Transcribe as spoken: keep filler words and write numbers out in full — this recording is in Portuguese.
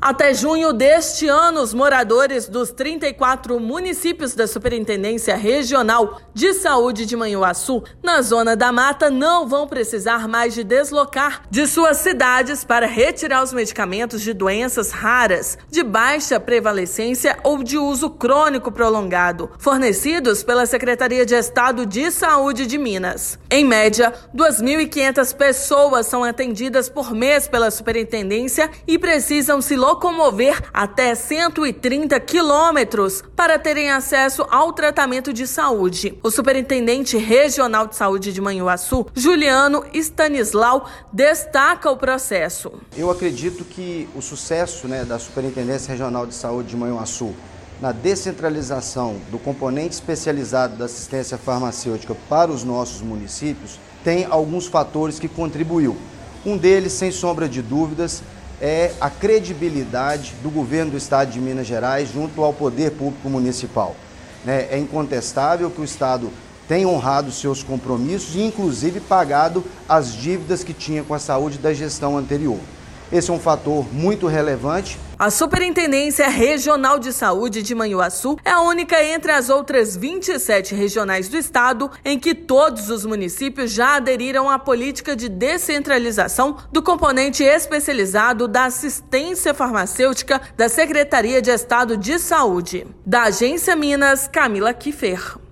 Até junho deste ano, os moradores dos trinta e quatro municípios da Superintendência Regional de Saúde de Manhuaçu, na Zona da Mata, não vão precisar mais de deslocar de suas cidades para retirar os medicamentos de doenças raras, de baixa prevalecência ou de uso crônico prolongado, fornecidos pela Secretaria de Estado de Saúde de Minas. Em média, duas mil e quinhentas pessoas são atendidas por mês pela Superintendência e precisam se locomover até cento e trinta quilômetros para terem acesso ao tratamento de saúde. O superintendente regional de saúde de Manhuaçu, Juliano Stanislau, destaca o processo. Eu acredito que o sucesso, né, da Superintendência Regional de Saúde de Manhuaçu na descentralização do componente especializado da assistência farmacêutica para os nossos municípios tem alguns fatores que contribuiu. Um deles, sem sombra de dúvidas, é a credibilidade do governo do Estado de Minas Gerais junto ao poder público municipal. É incontestável que o Estado tem honrado seus compromissos e, inclusive, pagado as dívidas que tinha com a saúde da gestão anterior. Esse é um fator muito relevante. A Superintendência Regional de Saúde de Manhuaçu é a única entre as outras vinte e sete regionais do estado em que todos os municípios já aderiram à política de descentralização do componente especializado da assistência farmacêutica da Secretaria de Estado de Saúde. Da Agência Minas, Camila Kiffer.